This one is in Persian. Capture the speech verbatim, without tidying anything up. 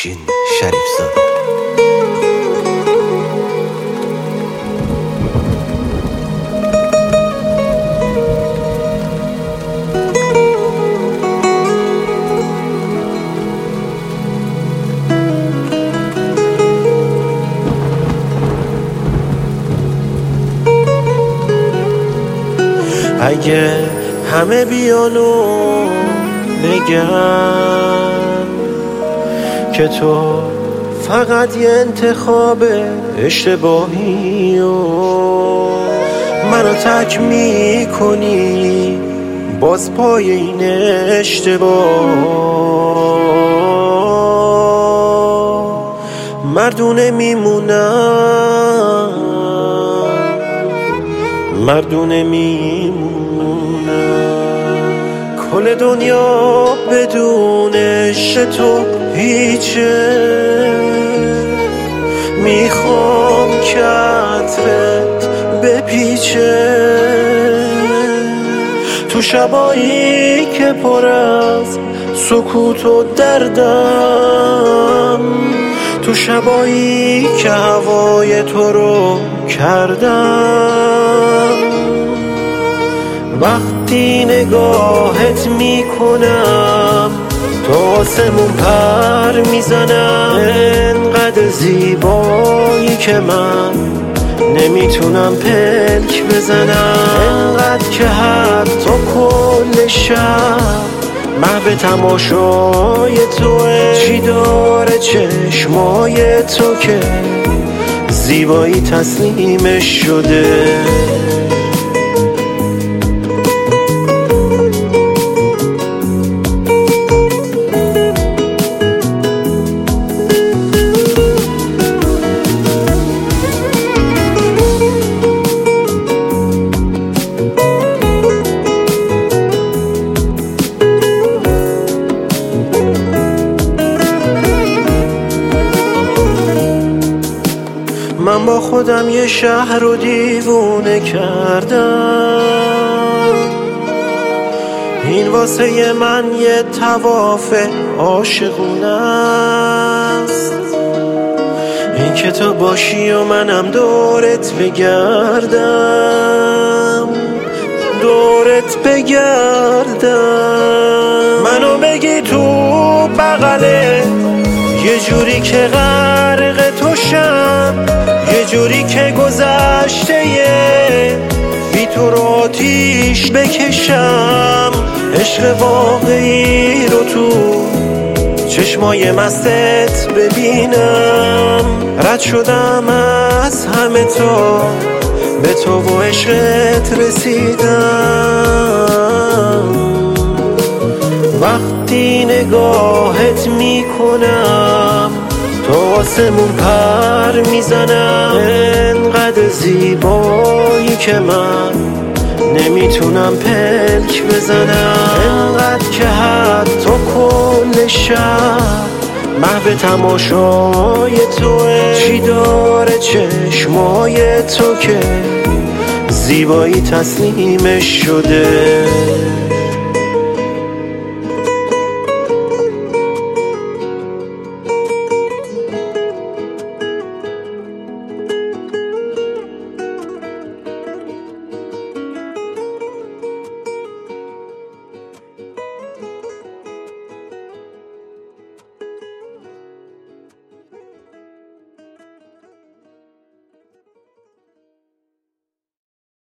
افشین شریفزاده. اگه همه بیانو بگن که تو فقط یه انتخاب اشتباهی و منو تک میکنی باز پای این اشتباه، مردونه میمونم مردونه میمونم. کل دنیا بدون عشق تو هیچه، میخوام که عطرت بپیچه تو شبایی که پر از سکوت و دردم، تو شبایی که هوای تو رو کردم. وقتی نگاهت میکنم تو آسمون پر میزنم، انقدر زیبایی که من نمیتونم پلک بزنم، انقدر که حتی کل شب محو تماشای توه. چی داره چشمای تو که زیبایی تسلیمش شده؟ من با خودم یه شهر رو دیوونه کردم، این واسه من یه طواف عاشقونه است. این که تو باشی و منم دورت بگردم دورت بگردم، منو بگی تو بغلت یه جوری که غرق تو شم، یه جوری که گذشته بی تو رو آتیش بکشم. عشق واقعی رو تو چشمای مستت ببینم، رد شدم از همه تا به تو و عشقت رسیدم. وقتی نگاهت میکنم تو آسمون پر میزنم، انقدر زیبایی که من نمیتونم پلک بزنم، انقدر که حتی کل شب محو تماشای توه. چی داره چشمای تو که زیبایی تسلیمش شده؟